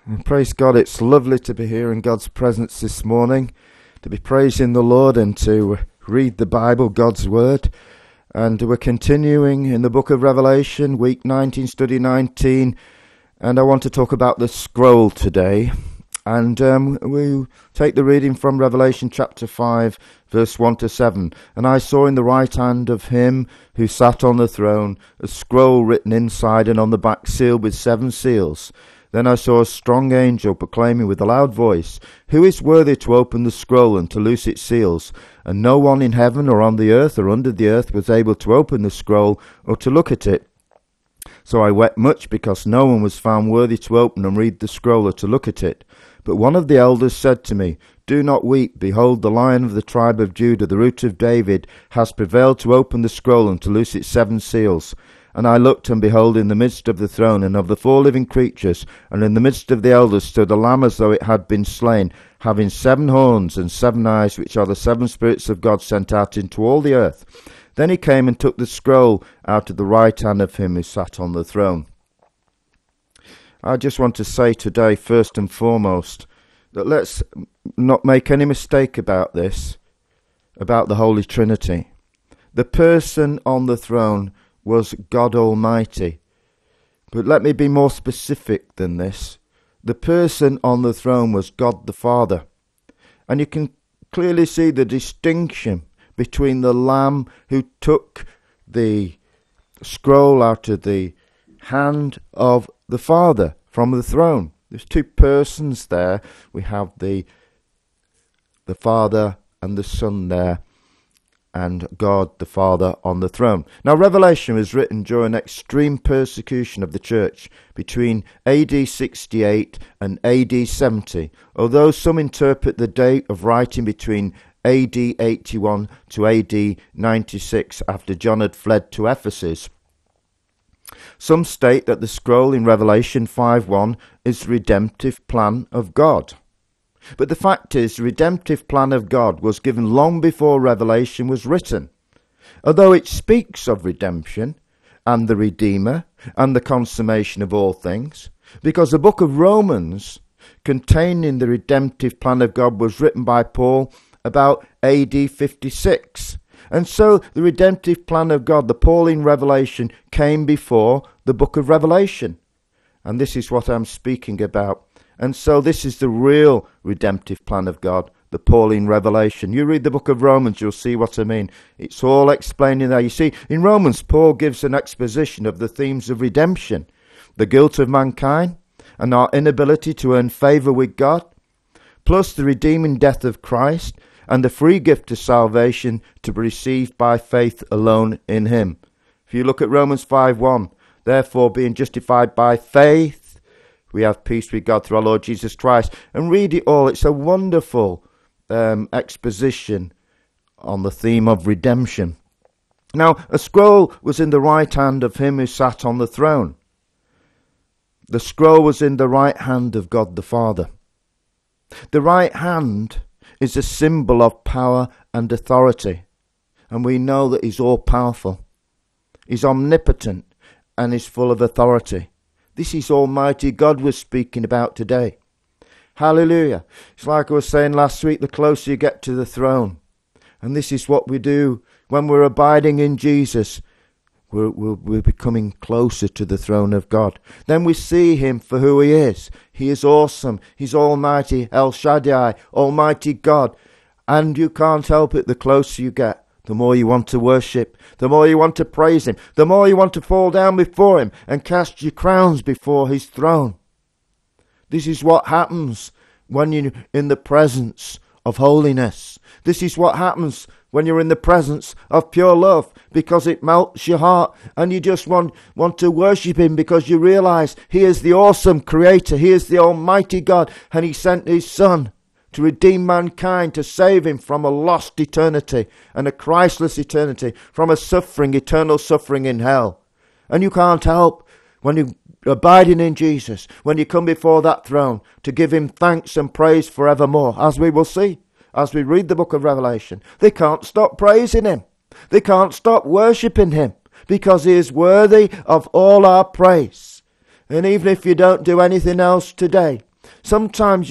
And praise God, it's lovely to be here in God's presence this morning, to be praising the Lord and to read the Bible, God's Word. And we're continuing in the book of Revelation, week 19, study 19, and I want to talk about the scroll today. And we take the reading from Revelation chapter 5, verse 1 to 7. And I saw in the right hand of him who sat on the throne a scroll written inside and on the back sealed with 7 seals. Then I saw a strong angel proclaiming with a loud voice, "Who is worthy to open the scroll and to loose its seals?" And no one in heaven or on the earth or under the earth was able to open the scroll or to look at it. So I wept much because no one was found worthy to open and read the scroll or to look at it. But one of the elders said to me, "Do not weep. Behold, the Lion of the tribe of Judah, the Root of David, has prevailed to open the scroll and to loose its 7 seals." And I looked, and behold, in the midst of the throne and of the 4 living creatures, and in the midst of the elders, stood a lamb as though it had been slain, having 7 horns and 7 eyes, which are the 7 spirits of God sent out into all the earth. Then he came and took the scroll out of the right hand of him who sat on the throne. I just want to say today, first and foremost, that let's not make any mistake about this, about the Holy Trinity. The person on the throne was God Almighty. But let me be more specific than this. The person on the throne was God the Father. And you can clearly see the distinction between the Lamb who took the scroll out of the hand of the Father from the throne. There's 2 persons there. We have the Father and the Son there, and God the Father on the throne. Now, Revelation was written during extreme persecution of the church between AD 68 and AD 70, although some interpret the date of writing between AD 81 to AD 96 after John had fled to Ephesus. Some state that the scroll in Revelation 5:1 is the redemptive plan of God. But the fact is, the redemptive plan of God was given long before Revelation was written. Although it speaks of redemption and the Redeemer and the consummation of all things, because the book of Romans containing the redemptive plan of God was written by Paul about AD 56. And so the redemptive plan of God, the Pauline revelation, came before the book of Revelation. And this is what I'm speaking about. And so this is the real redemptive plan of God, the Pauline revelation. You read the book of Romans, you'll see what I mean. It's all explained in there. You see, in Romans, Paul gives an exposition of the themes of redemption, the guilt of mankind, and our inability to earn favour with God, plus the redeeming death of Christ, and the free gift of salvation to be received by faith alone in him. If you look at Romans 5:1, therefore being justified by faith, we have peace with God through our Lord Jesus Christ. And read it all. It's a wonderful exposition on the theme of redemption. Now, a scroll was in the right hand of him who sat on the throne. The scroll was in the right hand of God the Father. The right hand is a symbol of power and authority. And we know that he's all-powerful. He's omnipotent and is full of authority. This is Almighty God we're speaking about today. Hallelujah. It's like I was saying last week, the closer you get to the throne. And this is what we do when we're abiding in Jesus. We're becoming closer to the throne of God. Then we see him for who he is. He is awesome. He's Almighty, El Shaddai, Almighty God. And you can't help it, the closer you get, the more you want to worship, the more you want to praise him, the more you want to fall down before him and cast your crowns before his throne. This is what happens when you're in the presence of holiness. This is what happens when you're in the presence of pure love, because it melts your heart and you just want to worship him because you realize he is the awesome creator, he is the Almighty God, and he sent his Son to redeem mankind, to save him from a lost eternity and a Christless eternity, from a suffering, eternal suffering in hell. And you can't help, when you're abiding in Jesus, when you come before that throne, to give him thanks and praise forevermore, as we will see, as we read the book of Revelation. They can't stop praising him. They can't stop worshipping him, because he is worthy of all our praise. And even if you don't do anything else today, Sometimes,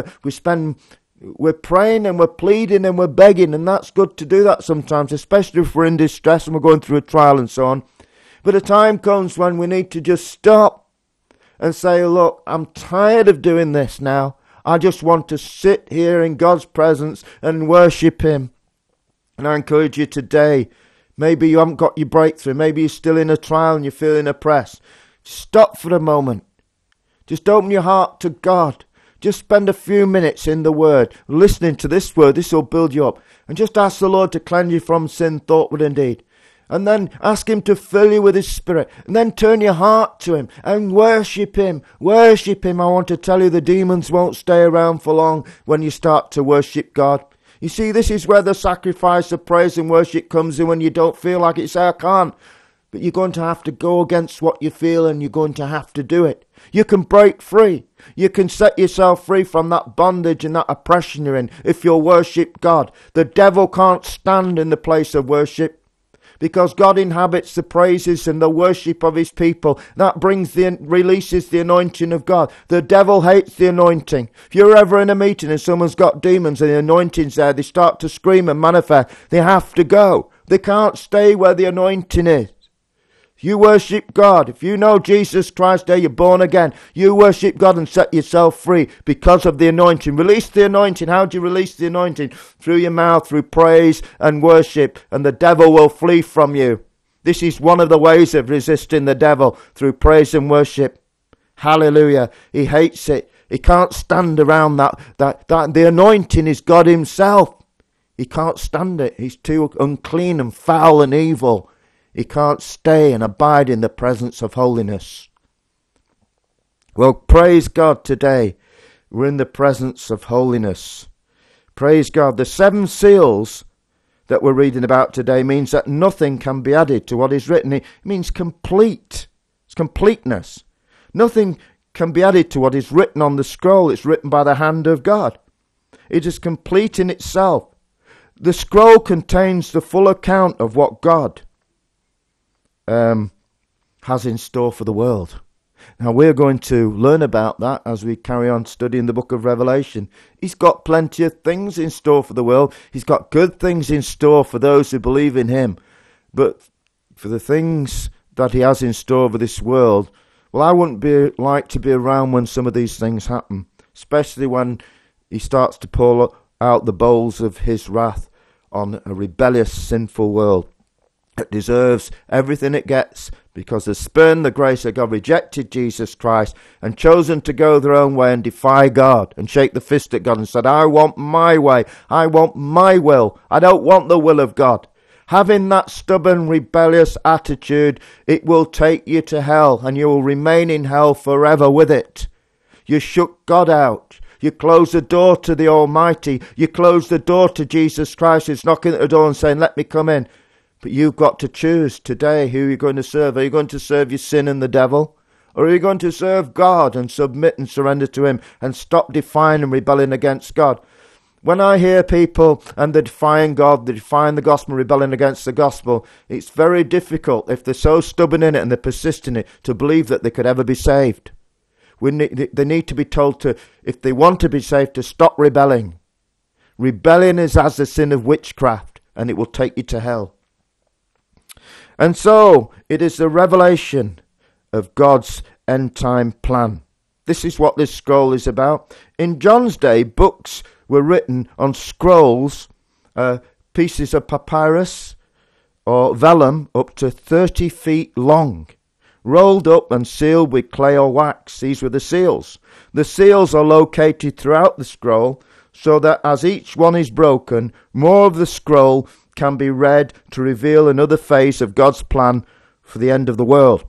we're praying and we're pleading and we're begging, and that's good to do that sometimes, especially if we're in distress and we're going through a trial and so on. But a time comes when we need to just stop and say, look, I'm tired of doing this now. I just want to sit here in God's presence and worship him. And I encourage you today, maybe you haven't got your breakthrough, maybe you're still in a trial and you're feeling oppressed. Stop for a moment. Just open your heart to God. Just spend a few minutes in the Word, listening to this Word. This will build you up. And just ask the Lord to cleanse you from sin, thought, word, and deed. And then ask him to fill you with his Spirit. And then turn your heart to him and worship him. Worship him. I want to tell you, the demons won't stay around for long when you start to worship God. You see, this is where the sacrifice of praise and worship comes in, when you don't feel like it. Say, I can't. But you're going to have to go against what you feel, and you're going to have to do it. You can break free. You can set yourself free from that bondage and that oppression you're in if you'll worship God. The devil can't stand in the place of worship, because God inhabits the praises and the worship of his people. That releases the anointing of God. The devil hates the anointing. If you're ever in a meeting and someone's got demons and the anointing's there, they start to scream and manifest. They have to go. They can't stay where the anointing is. You worship God. If you know Jesus Christ, you're born again. You worship God and set yourself free because of the anointing. Release the anointing. How do you release the anointing? Through your mouth, through praise and worship, and the devil will flee from you. This is one of the ways of resisting the devil, through praise and worship. Hallelujah. He hates it. He can't stand around that. The anointing is God himself. He can't stand it. He's too unclean and foul and evil. He can't stay and abide in the presence of holiness. Well, praise God today. We're in the presence of holiness. Praise God. The 7 seals that we're reading about today means that nothing can be added to what is written. It means complete. It's completeness. Nothing can be added to what is written on the scroll. It's written by the hand of God. It is complete in itself. The scroll contains the full account of what God has in store for the world. Now we're going to learn about that as we carry on studying the book of Revelation. He's got plenty of things in store for the world. He's got good things in store for those who believe in him. But for the things that he has in store for this world, well, I wouldn't like to be around when some of these things happen, especially when he starts to pour out the bowls of his wrath on a rebellious, sinful world. It deserves everything it gets because they spurned the grace of God, rejected Jesus Christ, and chosen to go their own way and defy God and shake the fist at God and said, I want my way, I want my will, I don't want the will of God. Having that stubborn, rebellious attitude, it will take you to hell, and you will remain in hell forever with it. You shut God out. You close the door to the Almighty. You close the door to Jesus Christ who's knocking at the door and saying, let me come in. But you've got to choose today who you're going to serve. Are you going to serve your sin and the devil? Or are you going to serve God and submit and surrender to him and stop defying and rebelling against God? When I hear people and they're defying God, they're defying the gospel, rebelling against the gospel, it's very difficult, if they're so stubborn in it and they persist in it, to believe that they could ever be saved. They need to be told to, if they want to be saved, to stop rebelling. Rebellion is as the sin of witchcraft, and it will take you to hell. And so, it is the revelation of God's end-time plan. This is what this scroll is about. In John's day, books were written on scrolls, pieces of papyrus or vellum up to 30 feet long, rolled up and sealed with clay or wax. These were the seals. The seals are located throughout the scroll, so that as each one is broken, more of the scroll can be read to reveal another phase of God's plan for the end of the world.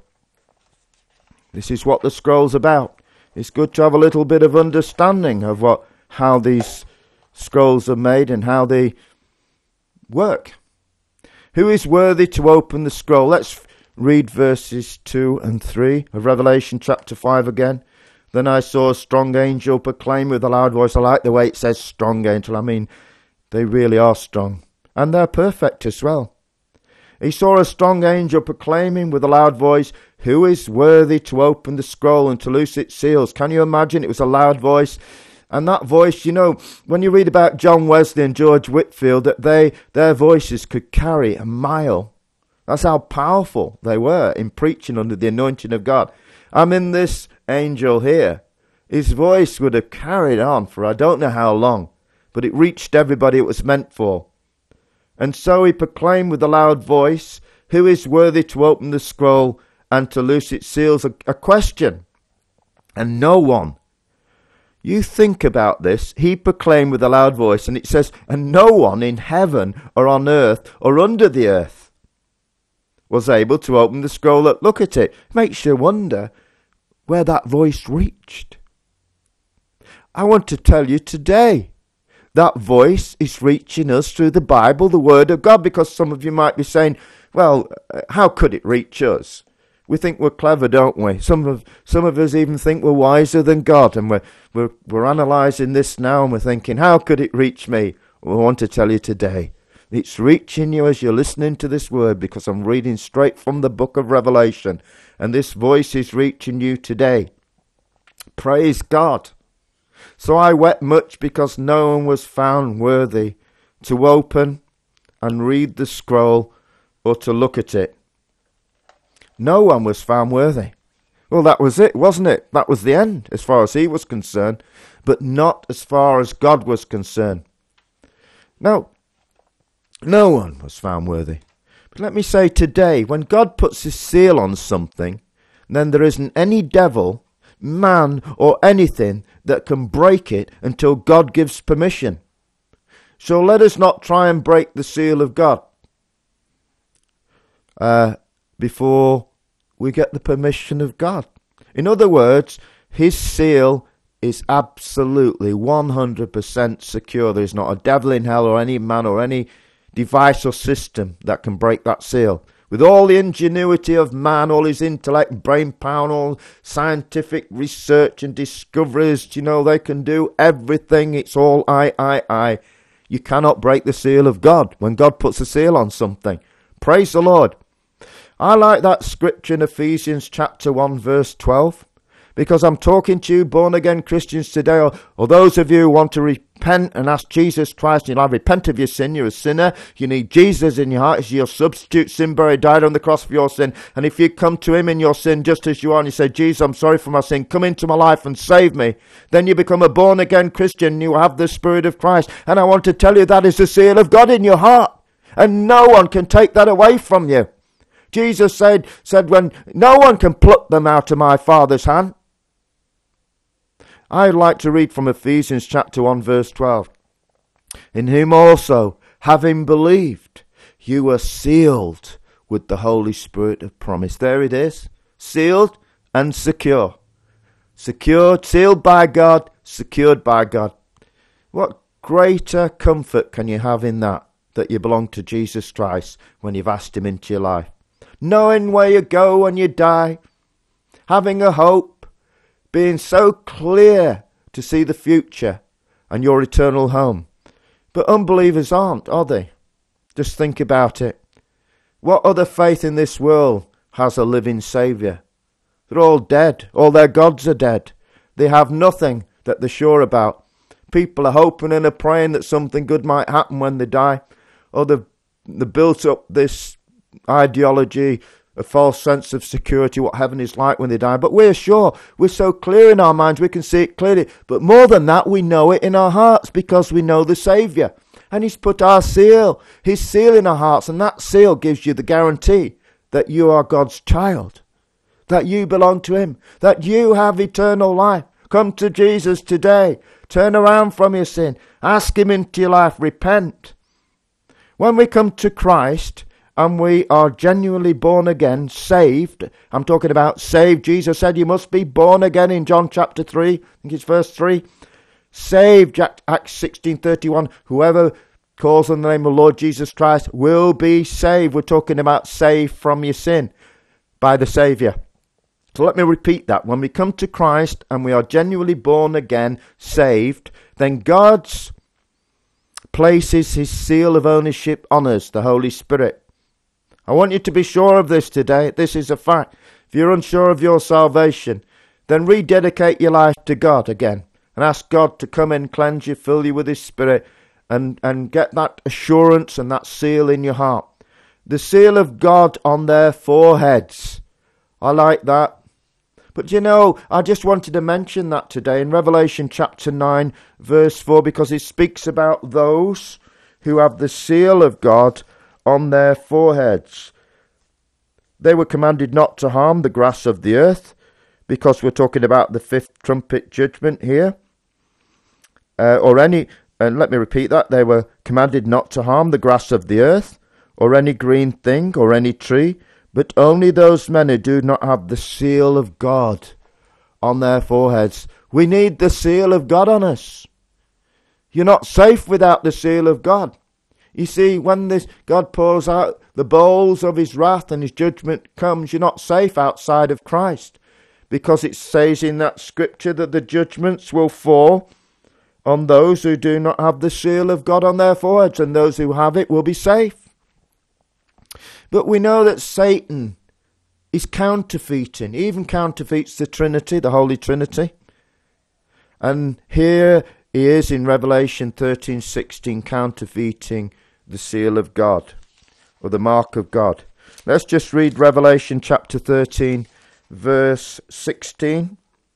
This is what the scroll's about. It's good to have a little bit of understanding of how these scrolls are made and how they work. Who is worthy to open the scroll? Let's read verses 2 and 3 of Revelation chapter 5 again. Then I saw a strong angel proclaim with a loud voice. I like the way it says strong angel. I mean, they really are strong. And they're perfect as well. He saw a strong angel proclaiming with a loud voice, "Who is worthy to open the scroll and to loose its seals?" Can you imagine? It was a loud voice. And that voice, when you read about John Wesley and George Whitefield, that their voices could carry a mile. That's how powerful they were in preaching under the anointing of God. This angel here, his voice would have carried on for I don't know how long, but it reached everybody it was meant for. And so he proclaimed with a loud voice, "Who is worthy to open the scroll and to loose its seals?" A question. And no one. You think about this. He proclaimed with a loud voice, and it says, and no one in heaven or on earth or under the earth was able to open the scroll. Look at it. It makes you wonder where that voice reached. I want to tell you today, that voice is reaching us through the Bible, the Word of God, because some of you might be saying, well, how could it reach us? We think we're clever, don't we? Some of us even think we're wiser than God, and we're analysing this now, and we're thinking, how could it reach me? Well, I want to tell you today, it's reaching you as you're listening to this word, because I'm reading straight from the book of Revelation, and this voice is reaching you today. Praise God. So I wept much because no one was found worthy to open and read the scroll or to look at it. No one was found worthy. Well, that was it, wasn't it? That was the end, as far as he was concerned, but not as far as God was concerned. No one was found worthy. But let me say today, when God puts his seal on something, then there isn't any devil, man, or anything that can break it until God gives permission. So let us not try and break the seal of God before we get the permission of God. In other words, his seal is absolutely 100% secure. There is not a devil in hell or any man or any device or system that can break that seal. With all the ingenuity of man, all his intellect, brain power, all scientific research and discoveries, they can do everything. It's all I. You cannot break the seal of God when God puts a seal on something. Praise the Lord. I like that scripture in Ephesians chapter 1 verse 12, because I'm talking to you born again Christians today, or those of you who want to repent and ask Jesus Christ, you'll repent of your sin. You're a sinner. You need Jesus in your heart as your substitute sin bearer, died on the cross for your sin. And if you come to him in your sin just as you are and you say, Jesus, I'm sorry for my sin, come into my life and save me, then you become a born again Christian. You have the Spirit of Christ. And I want to tell you that is the seal of God in your heart. And no one can take that away from you. Jesus said when no one can pluck them out of my Father's hand. I'd like to read from Ephesians chapter 1 verse 12. In whom also, having believed, you were sealed with the Holy Spirit of promise. There it is. Sealed and secure. Secured, sealed by God, secured by God. What greater comfort can you have in that you belong to Jesus Christ when you've asked him into your life? Knowing where you go when you die, having a hope, being so clear to see the future and your eternal home. But unbelievers aren't, are they? Just think about it. What other faith in this world has a living Saviour? They're all dead. All their gods are dead. They have nothing that they're sure about. People are hoping and are praying that something good might happen when they die. Or they've built up this ideology, a false sense of security, what heaven is like when they die. But we're sure, we're so clear in our minds, we can see it clearly. But more than that, we know it in our hearts because we know the Saviour. And he's put our seal, his seal in our hearts, and that seal gives you the guarantee that you are God's child, that you belong to him, that you have eternal life. Come to Jesus today. Turn around from your sin. Ask him into your life. Repent. When we come to Christ and we are genuinely born again, saved, I'm talking about saved. Jesus said you must be born again in John chapter 3, I think it's verse 3. Saved, Acts 16:31, whoever calls on the name of Lord Jesus Christ will be saved. We're talking about saved from your sin by the Saviour. So let me repeat that. When we come to Christ and we are genuinely born again, saved, then God's places his seal of ownership on us, the Holy Spirit. I want you to be sure of this today. This is a fact. If you're unsure of your salvation, then rededicate your life to God again and ask God to come in, cleanse you, fill you with His Spirit, and get that assurance and that seal in your heart. The seal of God on their foreheads. I like that. But I just wanted to mention that today in Revelation chapter 9, verse 4, because it speaks about those who have the seal of God on their foreheads. They were commanded not to harm the grass of the earth, because we're talking about the fifth trumpet judgment here. And let me repeat that, they were commanded not to harm the grass of the earth, or any green thing, or any tree, but only those men who do not have the seal of God on their foreheads. We need the seal of God on us. You're not safe without the seal of God. You see, when God pours out the bowls of His wrath and His judgment comes, you're not safe outside of Christ. Because it says in that scripture that the judgments will fall on those who do not have the seal of God on their foreheads, and those who have it will be safe. But we know that Satan is counterfeiting. He even counterfeits the Trinity, the Holy Trinity. And here he is in Revelation 13:16, counterfeiting the seal of God, or the mark of God. Let's just read Revelation chapter 13, verse 16.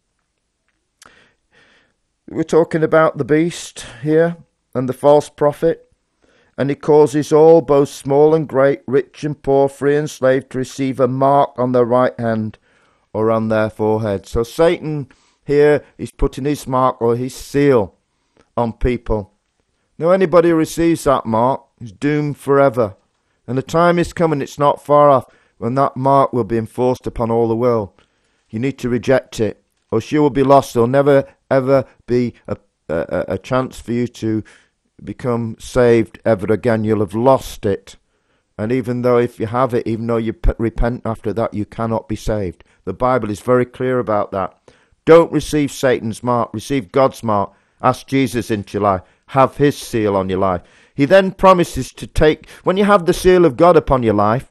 We're talking about the beast here and the false prophet. And he causes all, both small and great, rich and poor, free and slave, to receive a mark on their right hand or on their forehead. So Satan here is putting his mark or his seal on people. Now anybody who receives that mark is doomed forever. And the time is coming, it's not far off, when that mark will be enforced upon all the world. You need to reject it, or you will be lost. There'll never ever be a chance for you to become saved ever again. You'll have lost it. And even though if you have it, even though you repent after that, you cannot be saved. The Bible is very clear about that. Don't receive Satan's mark. Receive God's mark. Ask Jesus into your life. Have His seal on your life. He then promises to take, when you have the seal of God upon your life,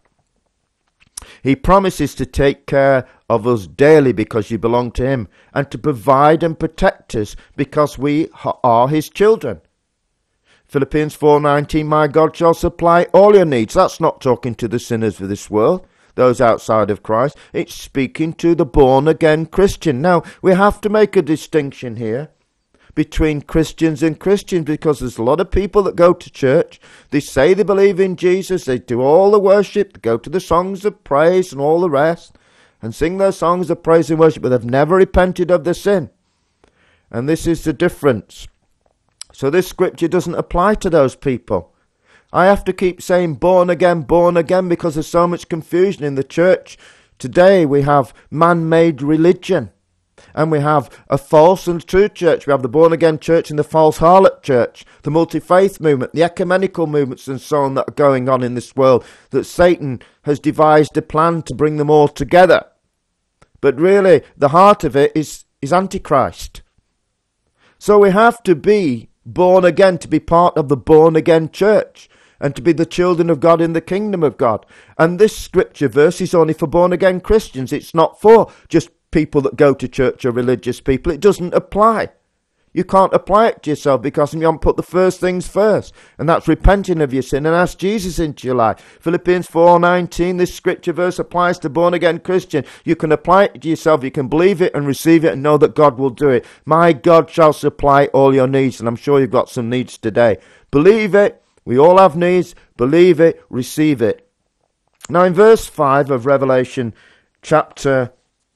He promises to take care of us daily because you belong to Him, and to provide and protect us because we are His children. Philippians 4:19, my God shall supply all your needs. That's not talking to the sinners of this world, those outside of Christ. It's speaking to the born-again Christian. Now, we have to make a distinction here between Christians and Christians, because there's a lot of people that go to church. They say they believe in Jesus. They do all the worship. They go to the songs of praise and all the rest and sing their songs of praise and worship, but they've never repented of their sin. And this is the difference. So this scripture doesn't apply to those people. I have to keep saying born again, because there's so much confusion in the church. Today we have man-made religion. And we have a false and true church. We have the born-again church and the false harlot church, the multi-faith movement, the ecumenical movements and so on that are going on in this world, that Satan has devised a plan to bring them all together. But really, the heart of it is Antichrist. So we have to be born again to be part of the born-again church and to be the children of God in the kingdom of God. And this scripture verse is only for born-again Christians. It's not for just people that go to church or religious people. It doesn't apply. You can't apply it to yourself because you haven't put the first things first, and that's repenting of your sin and ask Jesus into your life. Philippians 4:19, this scripture verse applies to born again Christian. You can apply it to yourself. You can believe it and receive it and know that God will do it. My God shall supply all your needs, and I'm sure you've got some needs today. Believe it. We all have needs. Believe it. Receive it. Now in verse 5 of Revelation chapter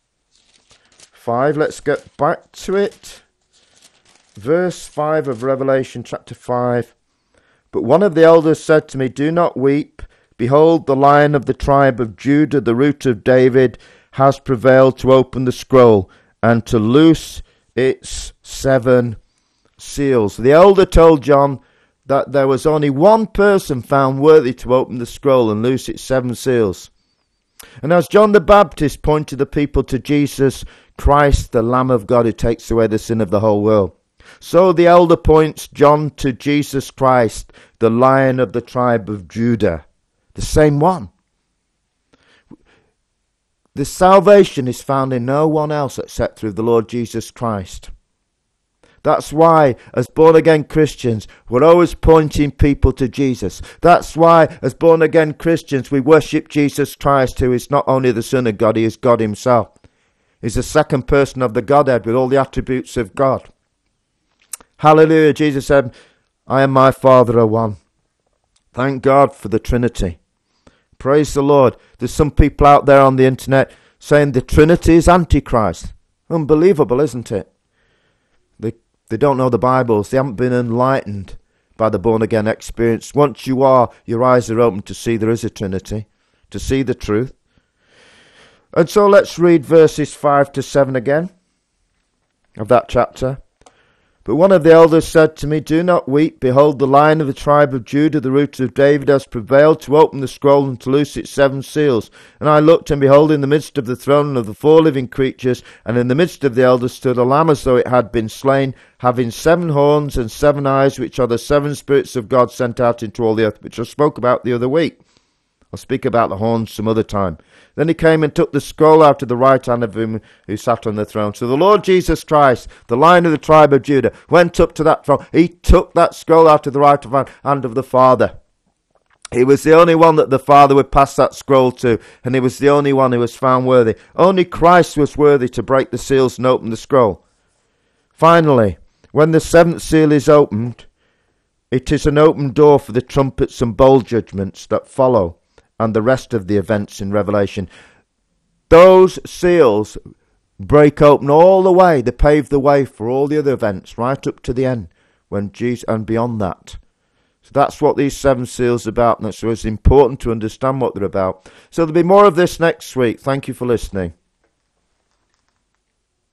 5, let's get back to it. Verse 5 of Revelation chapter 5. But one of the elders said to me, do not weep. Behold, the Lion of the tribe of Judah, the root of David, has prevailed to open the scroll and to loose its 7 seals. The elder told John that there was only one person found worthy to open the scroll and loose its 7 seals. And as John the Baptist pointed the people to Jesus Christ, the Lamb of God who takes away the sin of the whole world, so the elder points John to Jesus Christ, the Lion of the tribe of Judah, the same one. The salvation is found in no one else except through the Lord Jesus Christ. That's why, as born-again Christians, we're always pointing people to Jesus. That's why, as born-again Christians, we worship Jesus Christ, who is not only the Son of God, he is God himself. He's the second person of the Godhead with all the attributes of God. Hallelujah. Jesus said, I and my Father are one. Thank God for the Trinity. Praise the Lord. There's some people out there on the internet saying the Trinity is Antichrist. Unbelievable, isn't it? They don't know the Bibles. They haven't been enlightened by the born-again experience. Once you are, your eyes are open to see there is a Trinity, to see the truth. And so let's read verses 5 to 7 again of that chapter. But one of the elders said to me, do not weep. Behold, the Lion of the tribe of Judah, the root of David, has prevailed to open the scroll and to loose its 7 seals. And I looked, and behold, in the midst of the throne and of the 4 living creatures, and in the midst of the elders stood a lamb as though it had been slain, having 7 horns and 7 eyes, which are the 7 spirits of God sent out into all the earth, which I spoke about the other week. I'll speak about the horns some other time. Then he came and took the scroll out of the right hand of him who sat on the throne. So the Lord Jesus Christ, the Lion of the tribe of Judah, went up to that throne. He took that scroll out of the right hand of the Father. He was the only one that the Father would pass that scroll to, and he was the only one who was found worthy. Only Christ was worthy to break the seals and open the scroll. Finally, when the 7th seal is opened, it is an open door for the trumpets and bowl judgments that follow, and the rest of the events in Revelation. Those seals break open all the way. They pave the way for all the other events, right up to the end, when Jesus, and beyond that. So that's what these 7 seals are about, and so it's important to understand what they're about. So there'll be more of this next week. Thank you for listening.